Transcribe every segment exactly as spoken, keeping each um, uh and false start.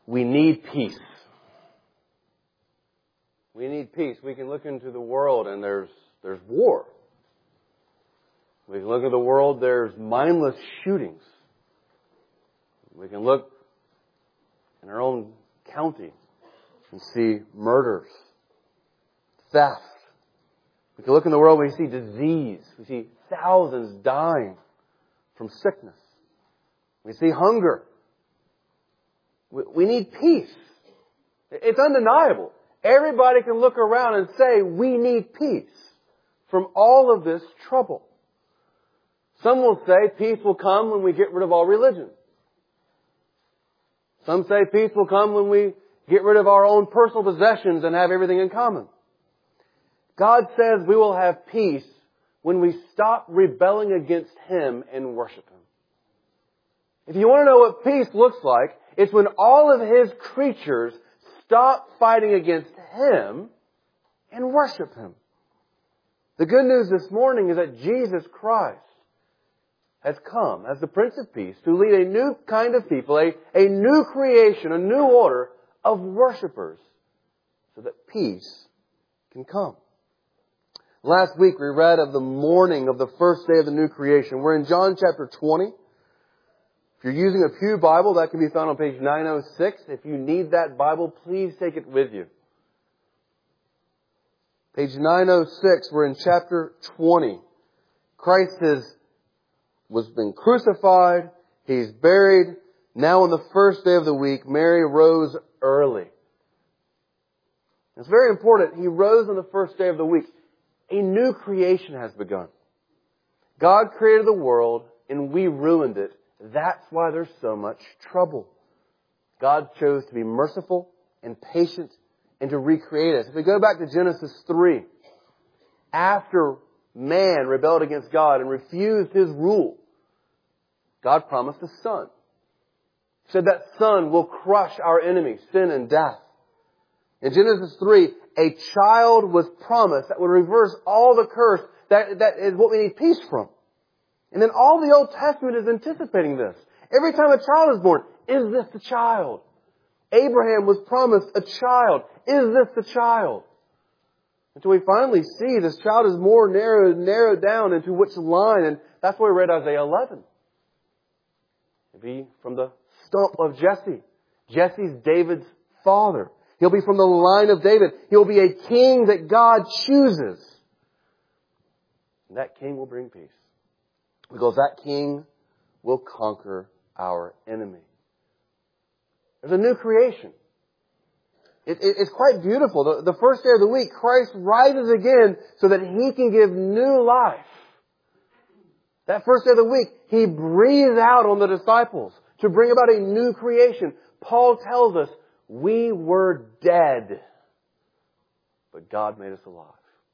We need peace. We need peace. We can look into the world and there's there's war. We can look at the world, there's mindless shootings. We can look in our own county and see murders, theft. We can look in the world and we see disease. We see thousands dying from sickness. We see hunger. We, we need peace. It's undeniable. Everybody can look around and say, we need peace from all of this trouble. Some will say peace will come when we get rid of all religion. Some say peace will come when we get rid of our own personal possessions and have everything in common. God says we will have peace when we stop rebelling against Him and worship Him. If you want to know what peace looks like, it's when all of His creatures stop fighting against Him and worship Him. The good news this morning is that Jesus Christ has come as the Prince of Peace to lead a new kind of people, a, a new creation, a new order of worshipers so that peace can come. Last week we read of the morning of the first day of the new creation. We're in John chapter twenty. If you're using a Pew Bible, that can be found on page nine oh six. If you need that Bible, please take it with you. Page nine oh six, we're in chapter twenty. Christ has was been crucified. He's buried. Now on the first day of the week, Mary rose early. It's very important. He rose on the first day of the week. A new creation has begun. God created the world and we ruined it. That's why there's so much trouble. God chose to be merciful and patient and to recreate us. If we go back to Genesis three, after man rebelled against God and refused His rule, God promised a son. He said that son will crush our enemies, sin and death. In Genesis three, a child was promised that would reverse all the curse. That, that is what we need peace from. And then all the Old Testament is anticipating this. Every time a child is born, is this the child? Abraham was promised a child. Is this the child? Until we finally see this child is more narrowed, narrowed down into which line. And that's why we read Isaiah eleven. It'll be from the stump of Jesse. Jesse's David's father. He'll be from the line of David. He'll be a king that God chooses. And that king will bring peace. Because that king will conquer our enemy. There's a new creation. It, it, it's quite beautiful. The, the first day of the week, Christ rises again so that He can give new life. That first day of the week, He breathes out on the disciples to bring about a new creation. Paul tells us, we were dead, but God made us alive.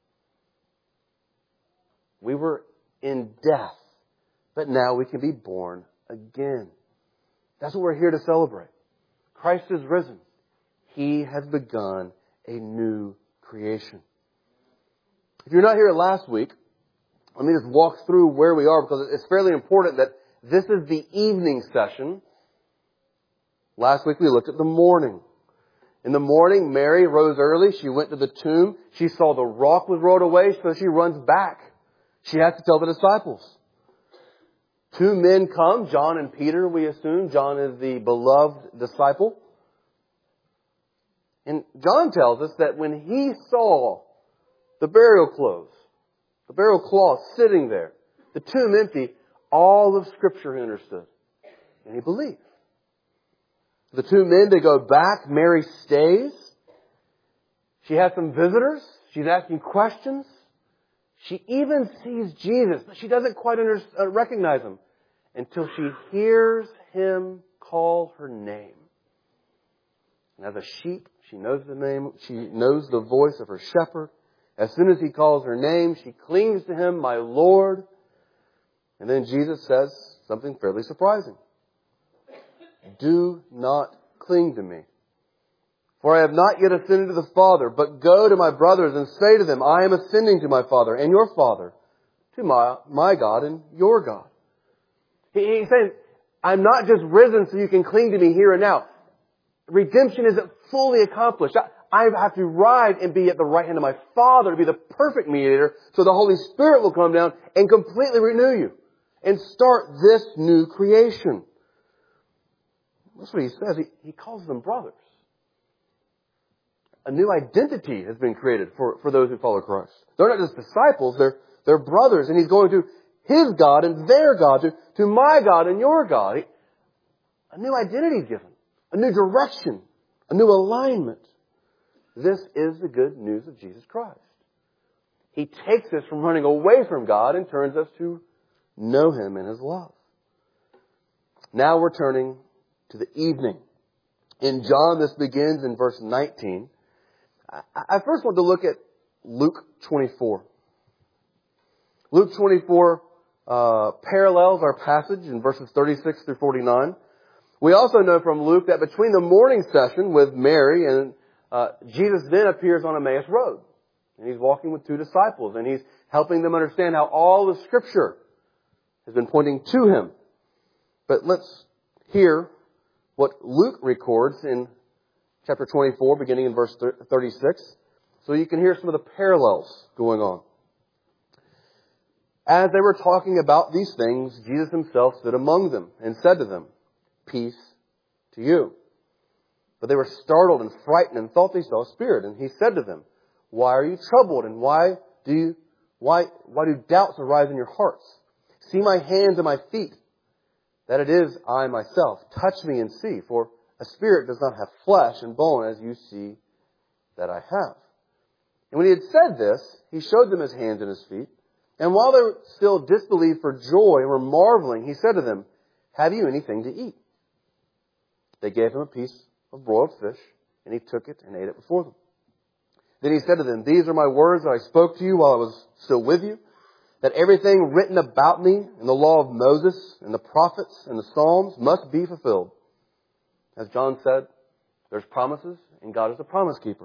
We were in death, but now we can be born again. That's what we're here to celebrate. Christ is risen. He has begun a new creation. If you're not here last week, let me just walk through where we are because it's fairly important that this is the evening session. Last week we looked at the morning. In the morning, Mary rose early. She went to the tomb. She saw the rock was rolled away, so she runs back. She has to tell the disciples. Two men come, John and Peter, we assume. John is the beloved disciple. And John tells us that when he saw the burial clothes, the burial cloth sitting there, the tomb empty, all of Scripture he understood. And he believed. The two men, they go back. Mary stays. She has some visitors. She's asking questions. She even sees Jesus, but she doesn't quite under, uh, recognize Him until she hears Him call her name. And as a sheep, she knows the name. She knows the voice of her shepherd. As soon as He calls her name, she clings to Him, my Lord. And then Jesus says something fairly surprising. Do not cling to me, for I have not yet ascended to the Father, but go to my brothers and say to them, I am ascending to my Father and your Father, to my, my God and your God. He, he's saying, I'm not just risen so you can cling to me here and now. redemption isn't fully accomplished. I, I have to rise and be at the right hand of my Father to be the perfect mediator so the Holy Spirit will come down and completely renew you and start this new creation. That's what he says. He, he calls them brothers. A new identity has been created for, for those who follow Christ. They're not just disciples, they're, they're brothers. And he's going to his God and their God, to, to my God and your God. He, a new identity is given. A new direction. A new alignment. This is the good news of Jesus Christ. He takes us from running away from God and turns us to know Him in His love. Now we're turning to the evening. In John, this begins in verse nineteen. I first want to look at Luke twenty-four. Luke twenty-four uh, parallels our passage in verses thirty-six through forty-nine. We also know from Luke that between the morning session with Mary and uh, Jesus then appears on Emmaus Road. And He's walking with two disciples and He's helping them understand how all the Scripture has been pointing to Him. But let's hear what Luke records in chapter twenty-four, beginning in verse thirty-six, so you can hear some of the parallels going on. As they were talking about these things, Jesus Himself stood among them and said to them, "Peace to you." But they were startled and frightened and thought they saw a spirit. And He said to them, "Why are you troubled? And why do you, why, why do doubts arise in your hearts? See my hands and my feet, that it is I myself. Touch me and see, for a spirit does not have flesh and bone as you see that I have." And when He had said this, He showed them His hands and His feet. And while they still disbelieved for joy and were marveling, He said to them, "Have you anything to eat?" They gave Him a piece of broiled fish, and He took it and ate it before them. Then He said to them, "These are my words that I spoke to you while I was still with you, that everything written about me in the law of Moses and the prophets and the Psalms must be fulfilled." As John said, there's promises, and God is a promise keeper.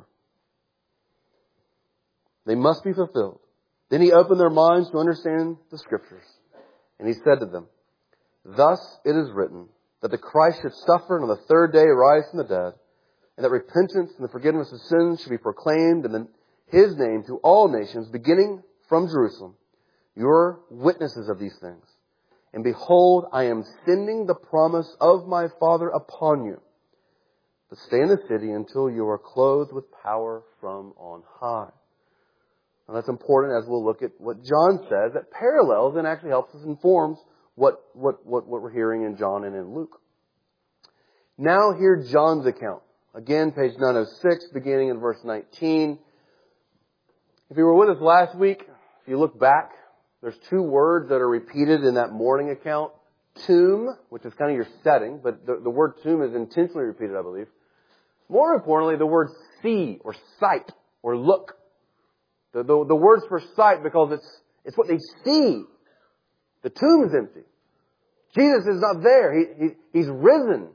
They must be fulfilled. Then He opened their minds to understand the Scriptures. And He said to them, "Thus it is written, that the Christ should suffer and on the third day rise from the dead, and that repentance and the forgiveness of sins should be proclaimed in the, His name to all nations, beginning from Jerusalem. You are witnesses of these things. And behold, I am sending the promise of my Father upon you. But stay in the city until you are clothed with power from on high." And that's important as we'll look at what John says that parallels and actually helps us informs what, what, what, what we're hearing in John and in Luke. Now hear John's account. Again, page nine oh six, beginning in verse nineteen. If you were with us last week, if you look back, there's two words that are repeated in that morning account. Tomb, which is kind of your setting, but the, the word tomb is intentionally repeated, I believe. More importantly, the word see or sight or look. The, the, the word's for sight because it's, it's what they see. The tomb is empty. Jesus is not there. He, he, he's risen.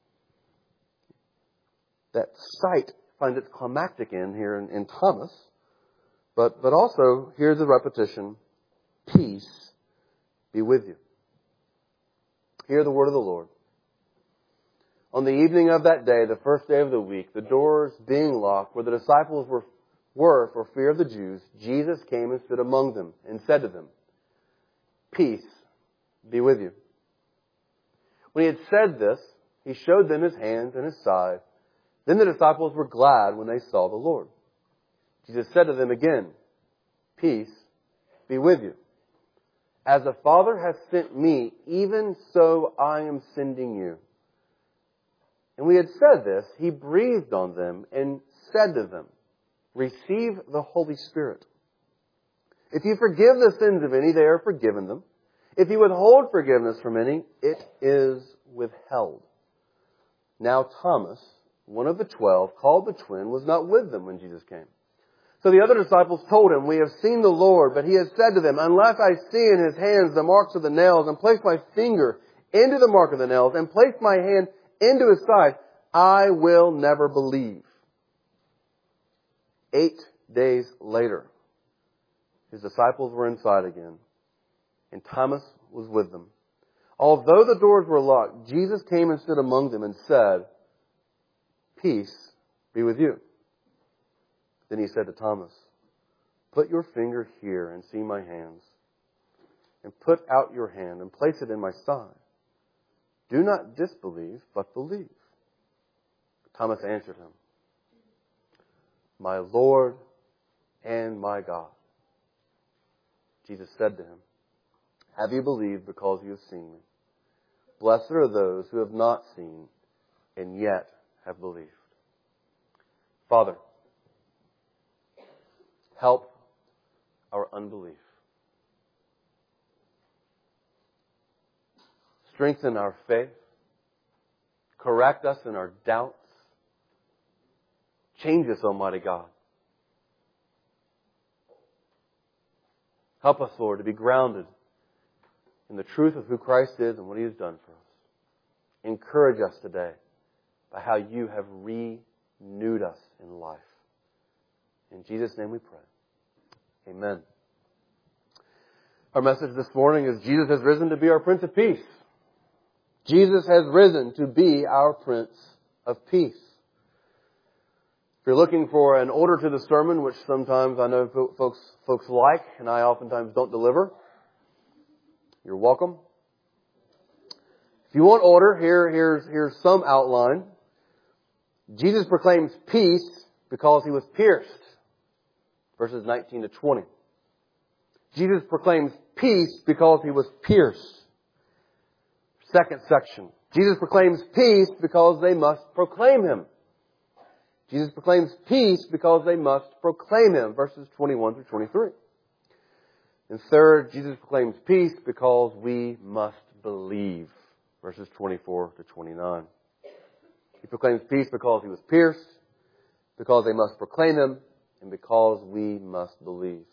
That sight finds its climactic in here in, in Thomas. But, but also, here's the repetition. Peace be with you. Hear the word of the Lord. On the evening of that day, the first day of the week, the doors being locked, where the disciples were, were for fear of the Jews, Jesus came and stood among them and said to them, "Peace be with you." When He had said this, He showed them His hands and His side. Then the disciples were glad when they saw the Lord. Jesus said to them again, "Peace be with you. As the Father has sent me, even so I am sending you." And when He had said this, He breathed on them and said to them, "Receive the Holy Spirit. If you forgive the sins of any, they are forgiven them. If you withhold forgiveness from any, it is withheld." Now Thomas, one of the twelve, called the twin, was not with them when Jesus came. So the other disciples told Him, "We have seen the Lord." But He has said to them, "Unless I see in His hands the marks of the nails, and place my finger into the mark of the nails, and place my hand into His side, I will never believe." Eight days later, His disciples were inside again, and Thomas was with them. Although the doors were locked, Jesus came and stood among them and said, peace be with you. Then he said to Thomas, put your finger here and see my hands, and put out your hand and place it in my side. Do not disbelieve, but believe. Thomas answered him, my Lord and my God. Jesus said to him, have you believed because you have seen me? Blessed are those who have not seen and yet have believed. Father, help our unbelief. Strengthen our faith. Correct us in our doubts. Change us, Almighty God. Help us, Lord, to be grounded in the truth of who Christ is and what He has done for us. Encourage us today by how You have renewed us in life. In Jesus' name we pray. Amen. Our message this morning is Jesus has risen to be our Prince of Peace. Jesus has risen to be our Prince of Peace. If you're looking for an order to the sermon, which sometimes I know folks folks like, and I oftentimes don't deliver, you're welcome. If you want order, here here's here's some outline. Jesus proclaims peace because He was pierced. Verses nineteen to twenty. Jesus proclaims peace because He was pierced. Second section. Jesus proclaims peace because they must proclaim Him. Jesus proclaims peace because they must proclaim Him. Verses twenty-one through twenty-three. And third, Jesus proclaims peace because we must believe. Verses twenty-four to twenty-nine. He proclaims peace because He was pierced, because they must proclaim Him, and because we must believe.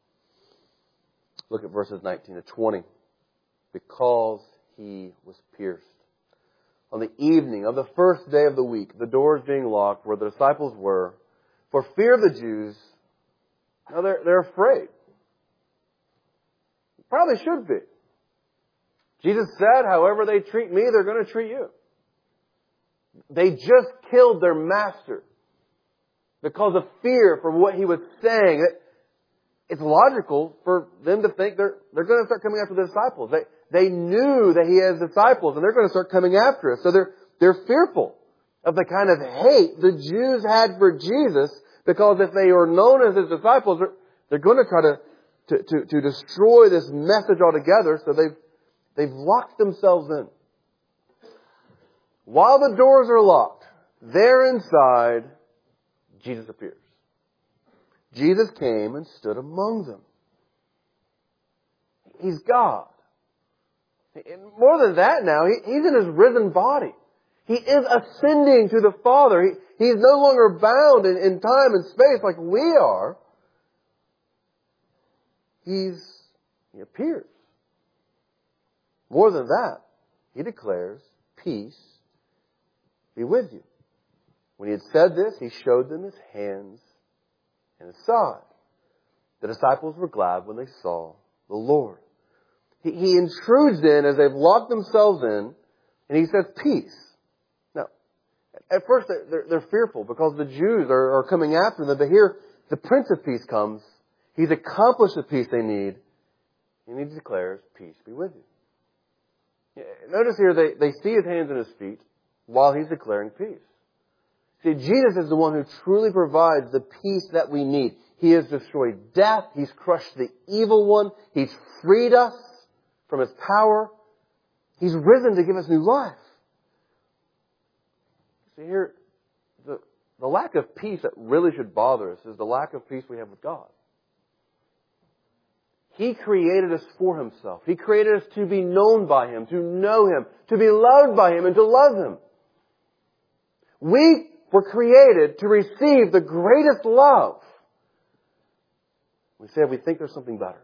Look at verses nineteen to twenty. Because He was pierced. On the evening of the first day of the week, the doors being locked where the disciples were, for fear of the Jews, now they're, they're afraid. Probably should be. Jesus said, however they treat me, they're going to treat you. They just killed their master because of fear for what He was saying. It's logical for them to think they're, they're going to start coming after the disciples. They, they knew that He has disciples and they're going to start coming after us. So they're, they're fearful of the kind of hate the Jews had for Jesus, because if they are known as His disciples, they're, they're going to try to, to, to, to destroy this message altogether. So they've, they've locked themselves in. While the doors are locked, there inside, Jesus appears. Jesus came and stood among them. He's God. More than that now, he, He's in His risen body. He is ascending to the Father. He, he's no longer bound in, in time and space like we are. He's, He appears. More than that, He declares, peace be with you. When He had said this, He showed them His hands and His side. The disciples were glad when they saw the Lord. He, he intrudes in as they've locked themselves in, and He says, peace. Now, at first they're, they're fearful because the Jews are, are coming after them, but here the Prince of Peace comes. He's accomplished the peace they need, and He declares, peace be with you. Notice here they, they see His hands and His feet while He's declaring peace. See, Jesus is the one who truly provides the peace that we need. He has destroyed death. He's crushed the evil one. He's freed us from His power. He's risen to give us new life. See here, the, the lack of peace that really should bother us is the lack of peace we have with God. He created us for Himself. He created us to be known by Him, to know Him, to be loved by Him, and to love Him. We were created to receive the greatest love. We said we think there's something better.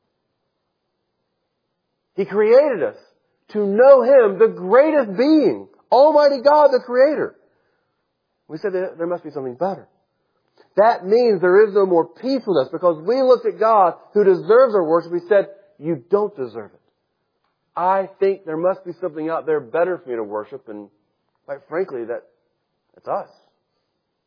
He created us to know Him, the greatest being, Almighty God, the Creator. We said there must be something better. That means there is no more peace with us, because we looked at God, who deserves our worship. We said, you don't deserve it. I think there must be something out there better for me to worship, and quite frankly, that it's us.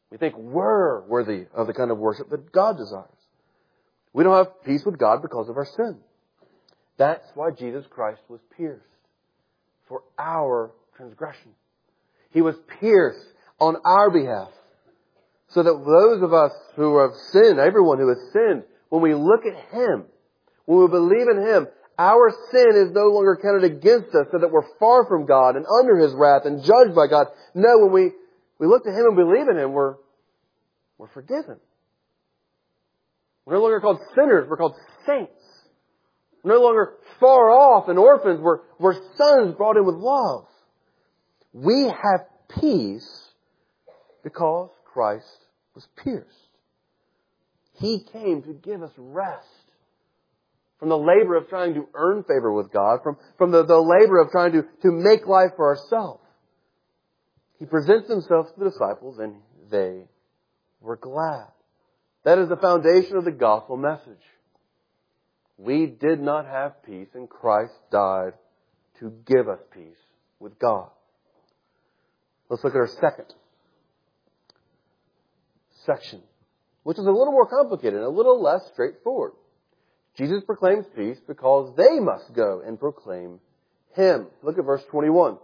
We think we're worthy of the kind of worship that God desires. We don't have peace with God because of our sin. That's why Jesus Christ was pierced, for our transgression. He was pierced on our behalf, so that those of us who have sinned, everyone who has sinned, when we look at Him, when we believe in Him, our sin is no longer counted against us, so that we're far from God and under His wrath and judged by God. No, when we, we look to Him and believe in Him, we're, we're forgiven. We're no longer called sinners, we're called saints. We're no longer far off and orphans, we're, we're sons brought in with love. We have peace because Christ was pierced. He came to give us rest from the labor of trying to earn favor with God, from, from the, the labor of trying to, to make life for ourselves. He presents Himself to the disciples and they were glad. That is the foundation of the gospel message. We did not have peace and Christ died to give us peace with God. Let's look at our second section, which is a little more complicated and a little less straightforward. Jesus proclaims peace because they must go and proclaim Him. Look at verse twenty-one.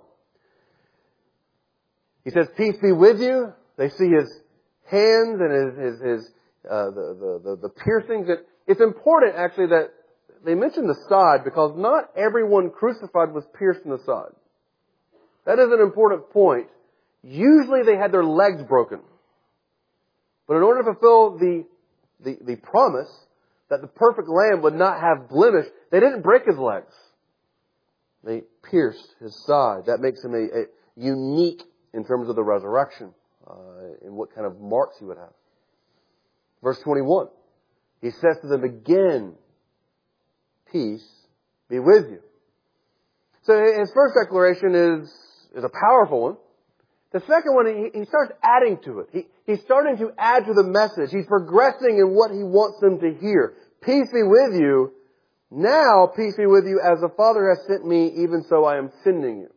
He says, "Peace be with you." They see His hands and His, his, his uh, the, the, the, the piercings. It, it's important, actually, that they mention the side because not everyone crucified was pierced in the side. That is an important point. Usually they had their legs broken. But in order to fulfill the, the, the promise that the perfect lamb would not have blemish, they didn't break His legs. They pierced His side. That makes Him a, a unique in terms of the resurrection uh, and what kind of marks He would have. Verse twenty-one, He says to them again, "Peace be with you." So His first declaration is, is a powerful one. The second one, he, he starts adding to it. He, he's starting to add to the message. He's progressing in what He wants them to hear. Peace be with you. Now peace be with you. As the Father has sent me, even so I am sending you.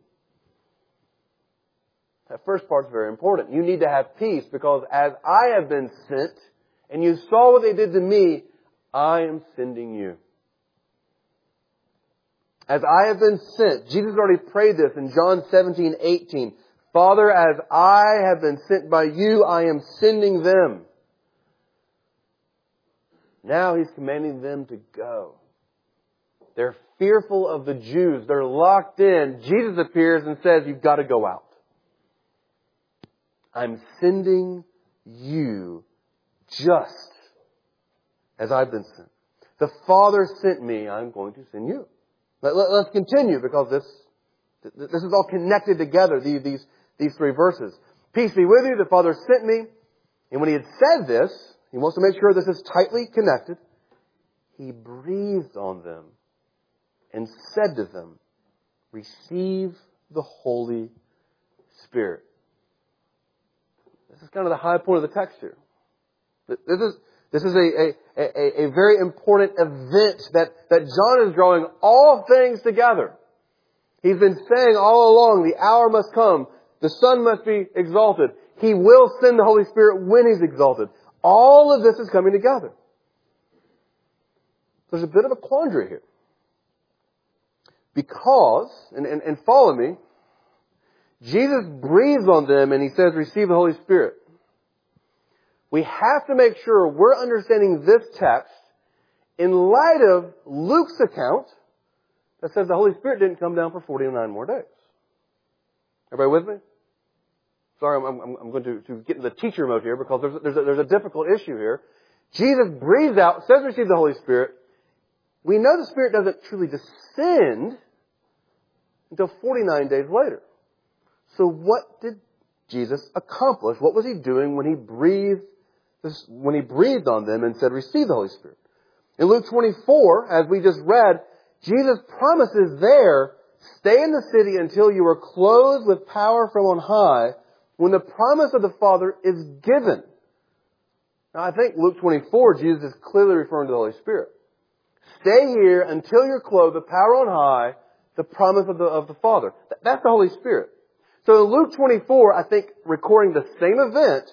That first part's very important. You need to have peace because as I have been sent, and you saw what they did to me, I am sending you. As I have been sent. Jesus already prayed this in John seventeen eighteen. "Father, as I have been sent by you, I am sending them." Now He's commanding them to go. They're fearful of the Jews. They're locked in. Jesus appears and says, "You've got to go out. I'm sending you just as I've been sent. The Father sent me. I'm going to send you." Let, let, let's continue because this, this is all connected together, these, these, these three verses. "Peace be with you. The Father sent me." And when He had said this, He wants to make sure this is tightly connected. He breathed on them and said to them, "Receive the Holy Spirit." This is kind of the high point of the text here. This is, this is a, a, a, a very important event that, that John is drawing all things together. He's been saying all along, the hour must come. The Son must be exalted. He will send the Holy Spirit when He's exalted. All of this is coming together. There's a bit of a quandary here. Because, and, and, and follow me, Jesus breathes on them and He says, "Receive the Holy Spirit." We have to make sure we're understanding this text in light of Luke's account that says the Holy Spirit didn't come down for forty-nine more days. Everybody with me? Sorry, I'm, I'm, I'm going to, to get into the teacher mode here because there's, there's, a, there's a difficult issue here. Jesus breathes out, says receive the Holy Spirit. We know the Spirit doesn't truly descend until forty-nine days later. So what did Jesus accomplish? What was He doing when He breathed this, when He breathed on them and said, "Receive the Holy Spirit"? In Luke twenty-four, as we just read, Jesus promises there, "Stay in the city until you are clothed with power from on high, when the promise of the Father is given." Now I think Luke twenty-four, Jesus is clearly referring to the Holy Spirit. Stay here until you're clothed with power on high, the promise of the, of the Father. That's the Holy Spirit. So in Luke twenty-four, I think recording the same event,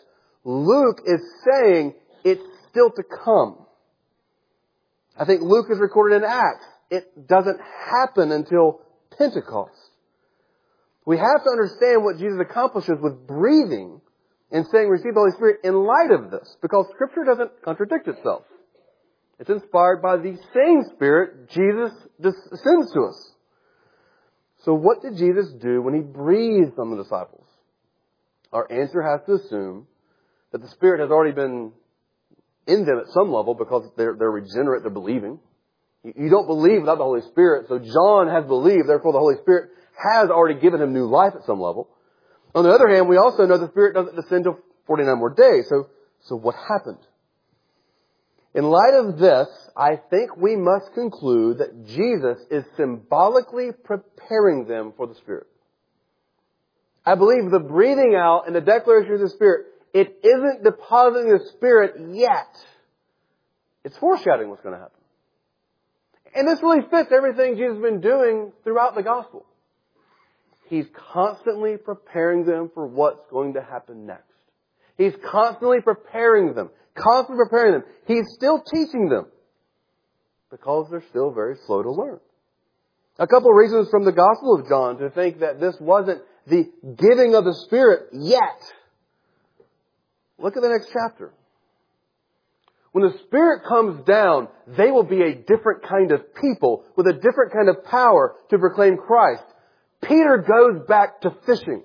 Luke is saying it's still to come. I think Luke is recorded in Acts. It doesn't happen until Pentecost. We have to understand what Jesus accomplishes with breathing and saying receive the Holy Spirit in light of this, because Scripture doesn't contradict itself. It's inspired by the same Spirit Jesus sends to us. So what did Jesus do when He breathed on the disciples? Our answer has to assume that the Spirit has already been in them at some level because they're, they're regenerate, they're believing. You don't believe without the Holy Spirit, so John has believed, therefore the Holy Spirit has already given him new life at some level. On the other hand, we also know the Spirit doesn't descend till forty-nine more days. So, so what happened? In light of this, I think we must conclude that Jesus is symbolically preparing them for the Spirit. I believe the breathing out and the declaration of the Spirit, it isn't depositing the Spirit yet. It's foreshadowing what's going to happen. And this really fits everything Jesus has been doing throughout the gospel. He's constantly preparing them for what's going to happen next. He's constantly preparing them, constantly preparing them. He's still teaching them because they're still very slow to learn. A couple of reasons from the Gospel of John to think that this wasn't the giving of the Spirit yet. Look at the next chapter. When the Spirit comes down, they will be a different kind of people with a different kind of power to proclaim Christ. Peter goes back to fishing.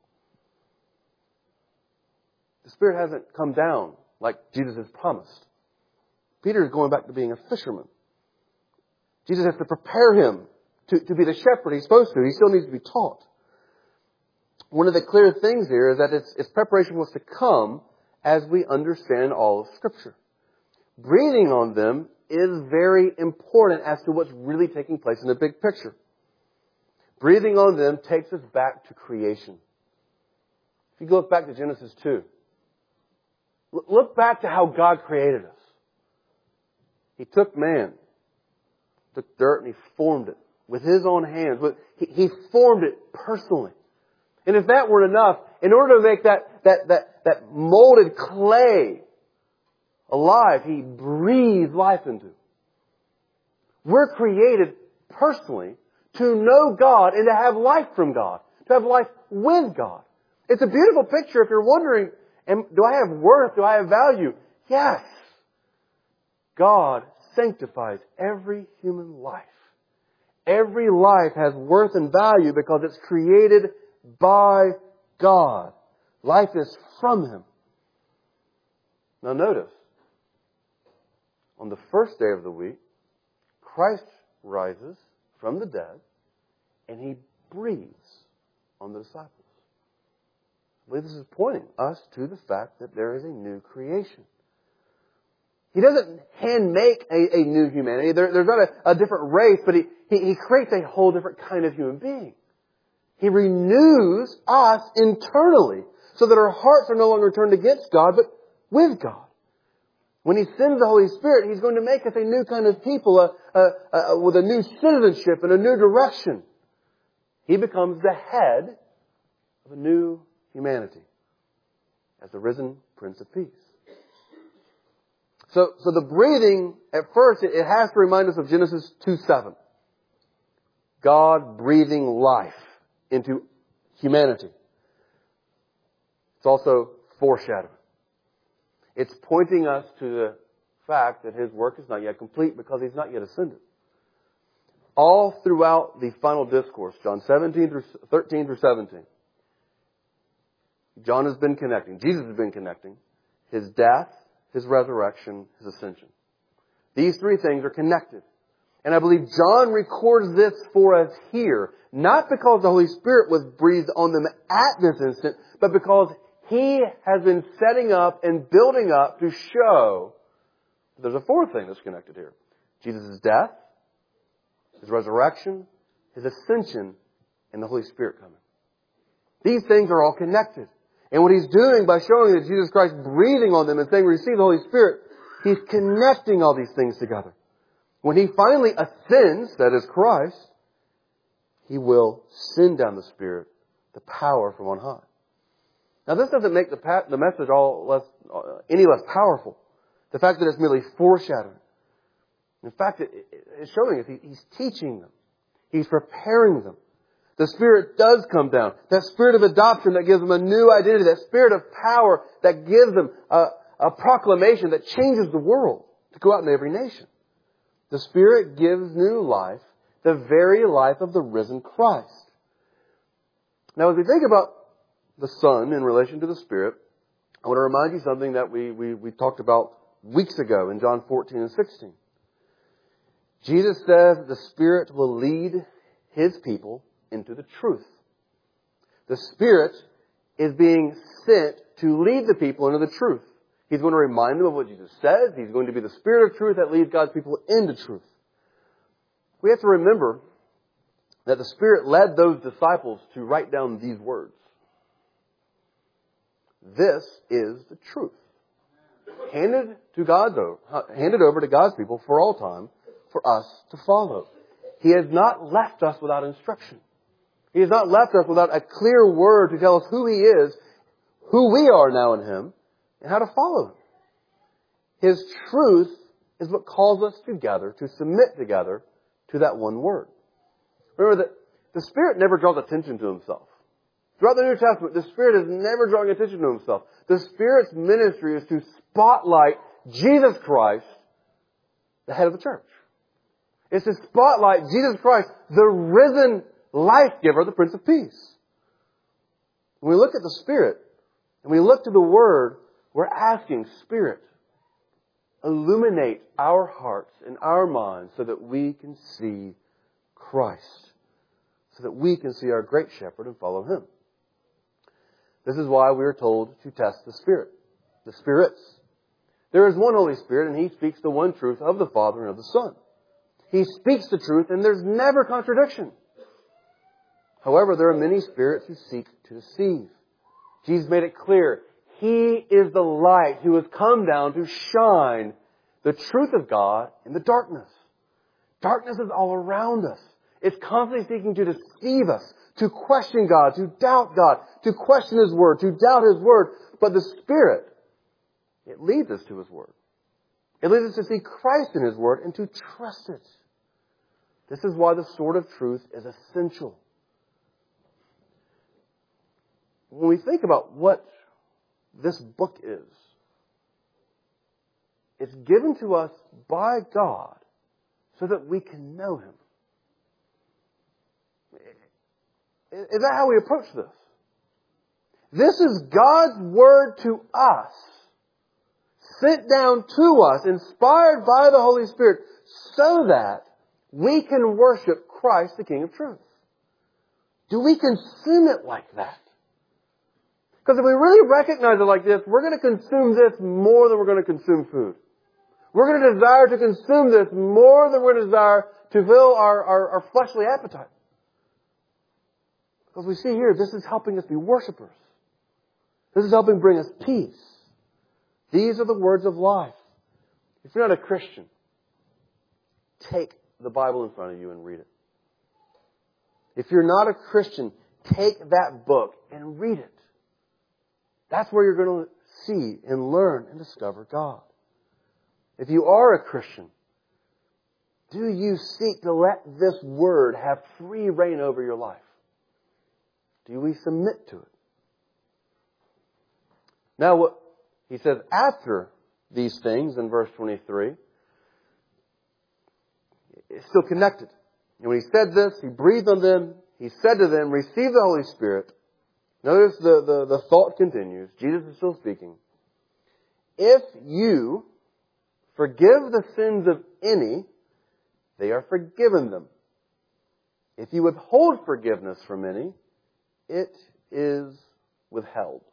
The Spirit hasn't come down like Jesus has promised. Peter is going back to being a fisherman. Jesus has to prepare him to, to be the shepherd he's supposed to. He still needs to be taught. One of the clear things here is that its, its preparation was to come as we understand all of Scripture. Breathing on them is very important as to what's really taking place in the big picture. Breathing on them takes us back to creation. If you look back to Genesis two, look back to how God created us. He took man, took dirt, and He formed it with His own hands. He, he formed it personally. And if that weren't enough, in order to make that, that, that, that molded clay alive, He breathed life into it. We're created personally to know God and to have life from God, to have life with God. It's a beautiful picture if you're wondering, am, do I have worth? Do I have value? Yes. God sanctifies every human life. Every life has worth and value because it's created by God. Life is from Him. Now notice, on the first day of the week, Christ rises from the dead and He breathes on the disciples. I believe this is pointing us to the fact that there is a new creation. He doesn't hand make a, a new humanity. There, there's not a, a different race, but he, he, he creates a whole different kind of human being. He renews us internally so that our hearts are no longer turned against God, but with God. When He sends the Holy Spirit, He's going to make us a new kind of people, a, a, a, with a new citizenship and a new direction. He becomes the head of a new humanity as the risen Prince of Peace. So, so the breathing, at first, it, it has to remind us of Genesis two seven. God breathing life into humanity. It's also foreshadowing. It's pointing us to the fact that His work is not yet complete because He's not yet ascended. All throughout the final discourse, John seventeen through thirteen through seventeen, John has been connecting, Jesus has been connecting His death, His resurrection, His ascension. These three things are connected. And I believe John records this for us here, not because the Holy Spirit was breathed on them at this instant, but because He has been setting up and building up to show there's a fourth thing that's connected here. Jesus' death, His resurrection, His ascension, and the Holy Spirit coming. These things are all connected. And what He's doing by showing that Jesus Christ breathing on them and saying, receive the Holy Spirit, He's connecting all these things together. When He finally ascends, that is Christ, He will send down the Spirit, the power from on high. Now, this doesn't make the, pa- the message all less, uh, any less powerful. The fact that it's merely foreshadowing. In fact, it, it, it's showing us he, He's teaching them. He's preparing them. The Spirit does come down. That Spirit of adoption that gives them a new identity. That Spirit of power that gives them a, a proclamation that changes the world to go out in every nation. The Spirit gives new life, the very life of the risen Christ. Now, as we think about the Son in relation to the Spirit, I want to remind you something that we, we, we talked about weeks ago in John fourteen and sixteen. Jesus says that the Spirit will lead His people into the truth. The Spirit is being sent to lead the people into the truth. He's going to remind them of what Jesus says. He's going to be the Spirit of truth that leads God's people into truth. We have to remember that the Spirit led those disciples to write down these words. This is the truth. Handed to God's over, handed over to God's people for all time, for us to follow. He has not left us without instruction. He has not left us without a clear word to tell us who He is, who we are now in Him, and how to follow Him. His truth is what calls us together, to submit together to that one word. Remember that the Spirit never draws attention to Himself. Throughout the New Testament, the Spirit is never drawing attention to Himself. The Spirit's ministry is to spotlight Jesus Christ, the head of the church. It's to spotlight Jesus Christ, the risen life giver, the Prince of Peace. When we look at the Spirit and we look to the Word, we're asking, Spirit, illuminate our hearts and our minds so that we can see Christ, so that we can see our great shepherd and follow Him. This is why we are told to test the Spirit, the spirits. There is one Holy Spirit, and He speaks the one truth of the Father and of the Son. He speaks the truth, and there's never contradiction. However, there are many spirits who seek to deceive. Jesus made it clear, He is the light who has come down to shine the truth of God in the darkness. Darkness is all around us. It's constantly seeking to deceive us, to question God, to doubt God, to question His Word, to doubt His Word. But the Spirit, it leads us to His Word. It leads us to see Christ in His Word and to trust it. This is why the sword of truth is essential. When we think about what this book is, it's given to us by God so that we can know Him. Is that how we approach this? This is God's Word to us, sent down to us, inspired by the Holy Spirit, so that we can worship Christ, the King of Truth. Do we consume it like that? Because if we really recognize it like this, we're going to consume this more than we're going to consume food. We're going to desire to consume this more than we're going to desire to fill our, our, our fleshly appetite. Because we see here, this is helping us be worshipers. This is helping bring us peace. These are the words of life. If you're not a Christian, take the Bible in front of you and read it. If you're not a Christian, take that book and read it. That's where you're going to see and learn and discover God. If you are a Christian, do you seek to let this Word have free reign over your life? Do we submit to it? Now, what he says after these things in verse twenty-three, it's still connected. And when he said this, he breathed on them. He said to them, receive the Holy Spirit. Notice the, the, the thought continues. Jesus is still speaking. If you forgive the sins of any, they are forgiven them. If you withhold forgiveness from any, it is withheld.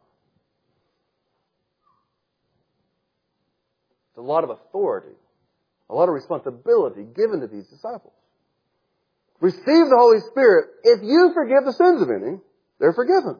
It's a lot of authority, a lot of responsibility given to these disciples. Receive the Holy Spirit. If you forgive the sins of any, they're forgiven.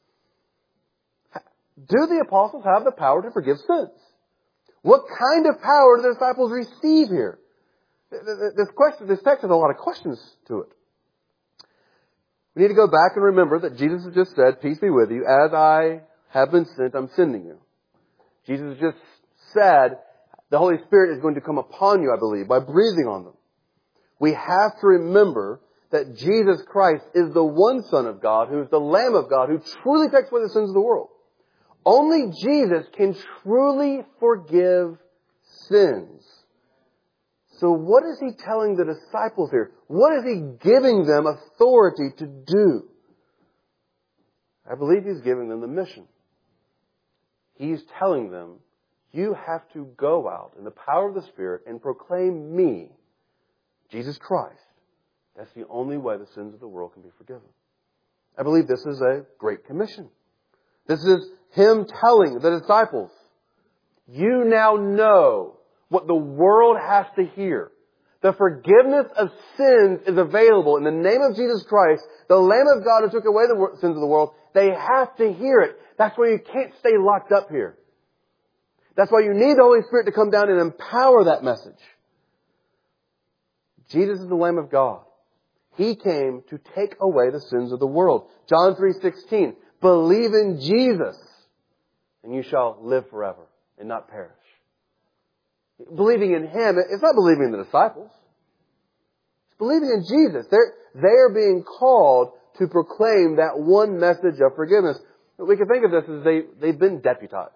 Do the apostles have the power to forgive sins? What kind of power do the disciples receive here? This question, this text has a lot of questions to it. We need to go back and remember that Jesus has just said, peace be with you. As I have been sent. I'm sending you. Jesus just said the Holy Spirit is going to come upon you, I believe, by breathing on them. We have to remember that Jesus Christ is the one Son of God, who is the Lamb of God, who truly takes away the sins of the world. Only Jesus can truly forgive sins. So what is He telling the disciples here? What is He giving them authority to do? I believe He's giving them the mission. He's telling them, you have to go out in the power of the Spirit and proclaim me, Jesus Christ. That's the only way the sins of the world can be forgiven. I believe this is a great commission. This is Him telling the disciples, you now know what the world has to hear. The forgiveness of sins is available in the name of Jesus Christ, the Lamb of God who took away the sins of the world. They have to hear it. That's why you can't stay locked up here. That's why you need the Holy Spirit to come down and empower that message. Jesus is the Lamb of God. He came to take away the sins of the world. John three sixteen, believe in Jesus and you shall live forever and not perish. Believing in Him, it's not believing in the disciples. It's believing in Jesus. They're, they are being called to proclaim that one message of forgiveness. We can think of this as they, they've been deputized.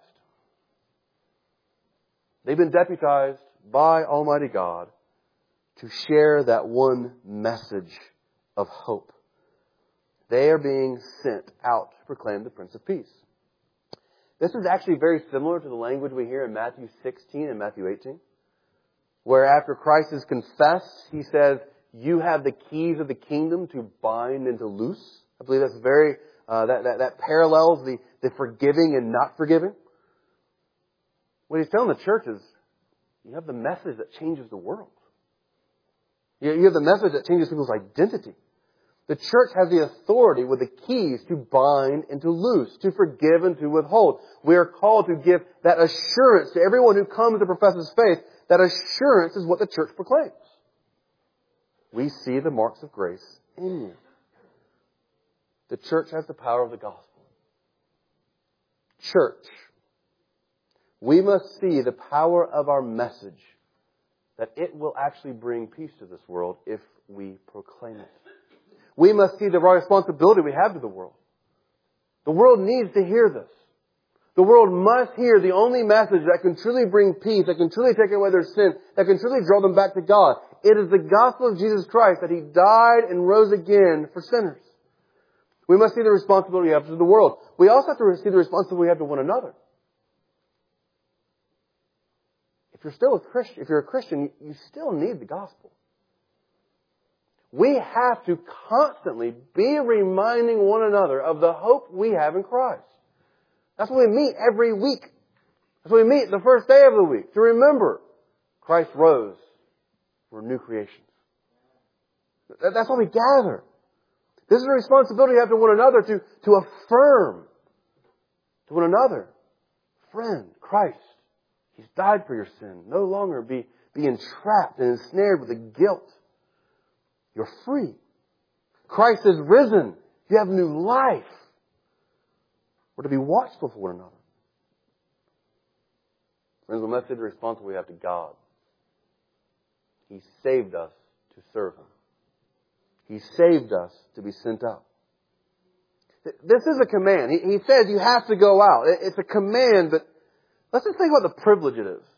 They've been deputized by Almighty God to share that one message of hope. They are being sent out to proclaim the Prince of Peace. This is actually very similar to the language we hear in Matthew sixteen and Matthew eighteen, where after Christ is confessed, He says, you have the keys of the kingdom to bind and to loose. I believe that's very, uh, that, that, that parallels the, the forgiving and not forgiving. What He's telling the church is, you have the message that changes the world. You have the message that changes people's identity. The church has the authority with the keys to bind and to loose, to forgive and to withhold. We are called to give that assurance to everyone who comes to profess His faith. That assurance is what the church proclaims. We see the marks of grace in you. The church has the power of the gospel. Church, we must see the power of our message, that it will actually bring peace to this world if we proclaim it. We must see the responsibility we have to the world. The world needs to hear this. The world must hear the only message that can truly bring peace, that can truly take away their sin, that can truly draw them back to God. It is the gospel of Jesus Christ, that He died and rose again for sinners. We must see the responsibility we have to the world. We also have to see the responsibility we have to one another. If you're still a Christian, if you're a Christian, you still need the gospel. We have to constantly be reminding one another of the hope we have in Christ. That's why we meet every week. That's why we meet the first day of the week, to remember Christ rose. We're new creations. That's why we gather. This is a responsibility we have to one another to, to affirm to one another. Friend, Christ, He's died for your sin. No longer be, be entrapped and ensnared with the guilt. You're free. Christ is risen. You have new life. We're to be watchful for one another. Friends, we must see the responsibility we have to God. He saved us to serve Him. He saved us to be sent out. This is a command. He, he says you have to go out. It, it's a command, but let's just think about the privilege it is.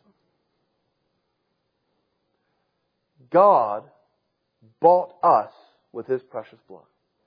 God bought us with His precious blood.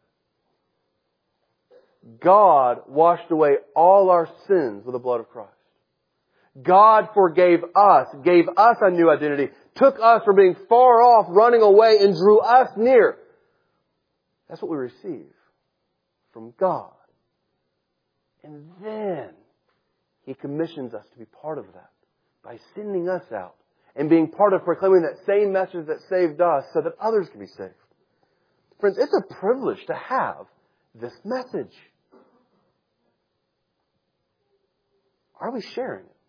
God washed away all our sins with the blood of Christ. God forgave us, gave us a new identity, took us from being far off, running away, and drew us near. That's what we receive from God. And then He commissions us to be part of that by sending us out and being part of proclaiming that same message that saved us so that others can be saved. Friends, it's a privilege to have this message. Are we sharing it?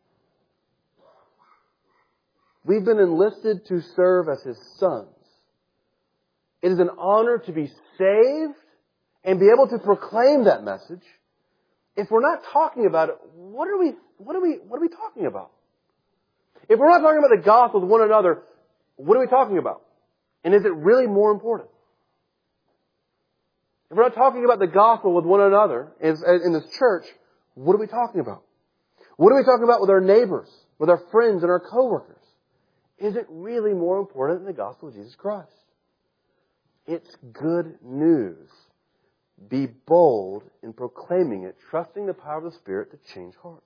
We've been enlisted to serve as His sons. It is an honor to be saved and be able to proclaim that message. if we're not talking about it, what are we, what are we, what are we talking about? If we're not talking about the gospel with one another, what are we talking about? And is it really more important? If we're not talking about the gospel with one another in this church, what are we talking about? What are we talking about with our neighbors, with our friends and our coworkers? Is it really more important than the gospel of Jesus Christ? It's good news. Be bold in proclaiming it, trusting the power of the Spirit to change hearts.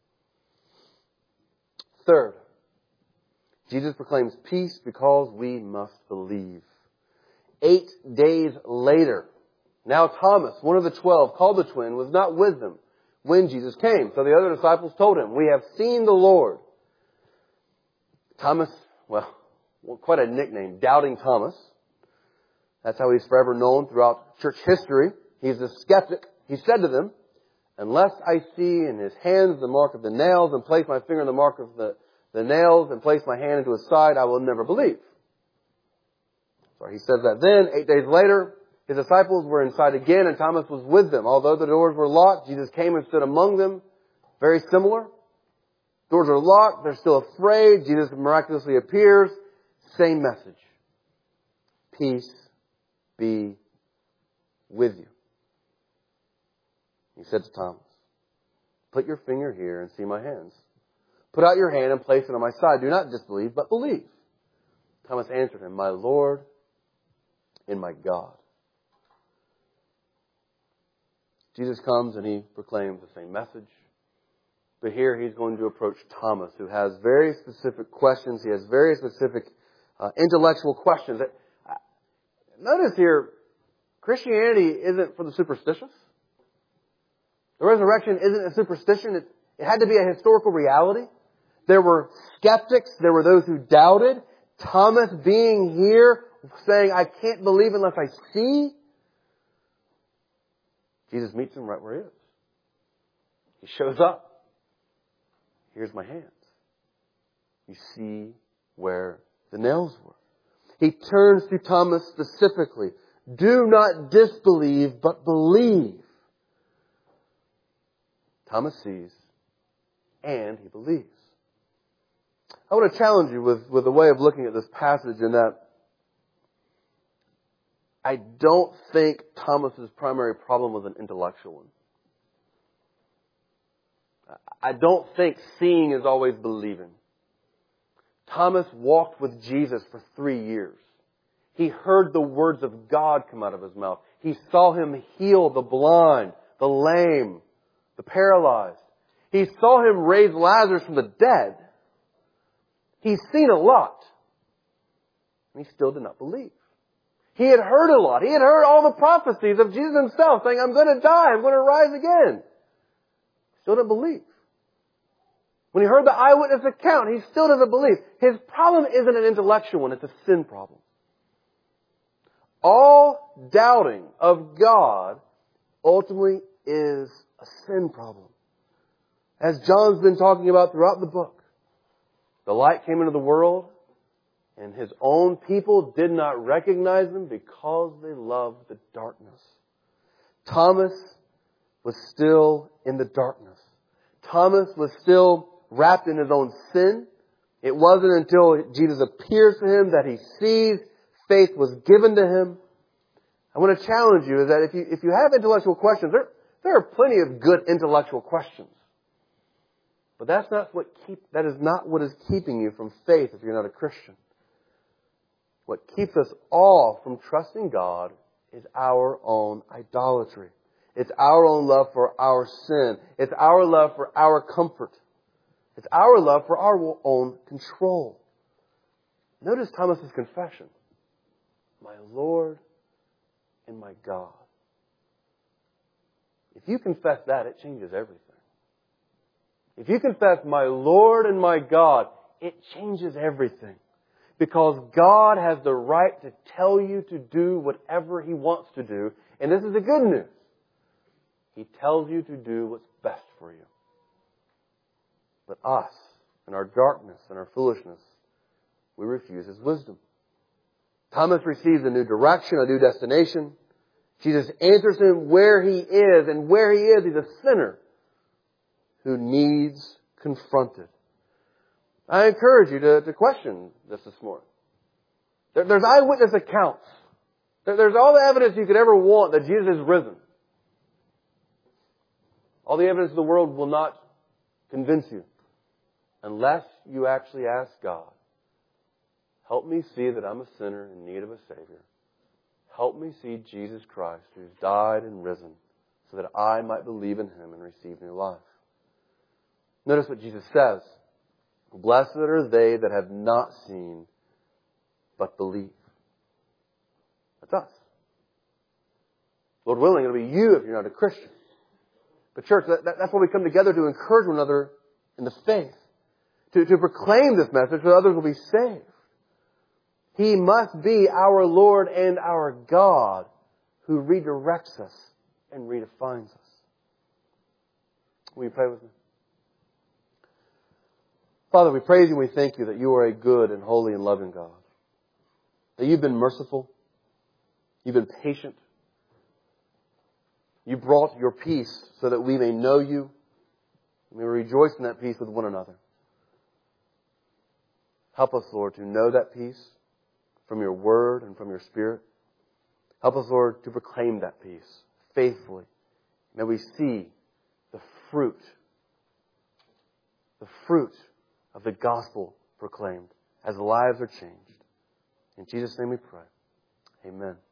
Third, Jesus proclaims peace because we must believe. Eight days later, now Thomas, one of the twelve, called the twin, was not with them when Jesus came. So the other disciples told him, "We have seen the Lord." Thomas, well, quite a nickname, Doubting Thomas. That's how he's forever known throughout church history. He's a skeptic. He said to them, "Unless I see in his hands the mark of the nails and place my finger in the mark of the, the nails and place my hand into his side, I will never believe." So he says that then. Eight days later, his disciples were inside again and Thomas was with them. Although the doors were locked, Jesus came and stood among them. Very similar. Doors are locked. They're still afraid. Jesus miraculously appears. Same message. Peace be with you. He said to Thomas, "Put your finger here and see my hands. Put out your hand and place it on my side. Do not disbelieve, but believe." Thomas answered him, "My Lord and my God." Jesus comes and he proclaims the same message. But here he's going to approach Thomas, who has very specific questions. He has very specific uh, intellectual questions. Notice here, Christianity isn't for the superstitious. The resurrection isn't a superstition. It, it had to be a historical reality. There were skeptics. There were those who doubted. Thomas being here, saying, "I can't believe unless I see." Jesus meets him right where he is. He shows up. "Here's my hands. You see where the nails were." He turns to Thomas specifically. "Do not disbelieve, but believe." Thomas sees and he believes. I want to challenge you with, with a way of looking at this passage in that I don't think Thomas's primary problem was an intellectual one. I don't think seeing is always believing. Thomas walked with Jesus for three years. He heard the words of God come out of his mouth. He saw him heal the blind, the lame, the paralyzed. He saw him raise Lazarus from the dead. He's seen a lot. And he still did not believe. He had heard a lot. He had heard all the prophecies of Jesus himself saying, "I'm going to die. I'm going to rise again." Still didn't believe. When he heard the eyewitness account, he still doesn't believe. His problem isn't an intellectual one. It's a sin problem. All doubting of God ultimately is a sin problem. As John's been talking about throughout the book, the light came into the world, and his own people did not recognize him because they loved the darkness. Thomas was still in the darkness. Thomas was still wrapped in his own sin. It wasn't until Jesus appears to him that he sees, faith was given to him. I want to challenge you is that if you, if you have intellectual questions, there, there are plenty of good intellectual questions. But that's not what keep, that is not what is keeping you from faith if you're not a Christian. What keeps us all from trusting God is our own idolatry. It's our own love for our sin. It's our love for our comfort. It's our love for our own control. Notice Thomas's confession. "My Lord and my God." If you confess that, it changes everything. If you confess, "My Lord and my God," it changes everything. Because God has the right to tell you to do whatever He wants to do. And this is the good news. He tells you to do what's best for you. But us, in our darkness and our foolishness, we refuse His wisdom. Thomas receives a new direction, a new destination. Jesus answers him where he is, and where he is, he's a sinner who needs confronted. I encourage you to, to question this this morning. There, there's eyewitness accounts. There, there's all the evidence you could ever want that Jesus is risen. All the evidence in the world will not convince you unless you actually ask God, help me see that I'm a sinner in need of a Savior. Help me see Jesus Christ who's died and risen so that I might believe in Him and receive new life. Notice what Jesus says. Blessed are they that have not seen but believe. That's us. Lord willing, it'll be you if you're not a Christian. But church, that, that, that's why we come together to encourage one another in the faith. To, to proclaim this message so that others will be saved. He must be our Lord and our God who redirects us and redefines us. Will you pray with me? Father, we praise you and we thank you that you are a good and holy and loving God. That you've been merciful. You've been patient. You brought your peace so that we may know you. And we rejoice in that peace with one another. Help us, Lord, to know that peace from your word and from your spirit. Help us, Lord, to proclaim that peace faithfully. May we see the fruit, the fruit of the gospel proclaimed as lives are changed. In Jesus' name we pray. Amen.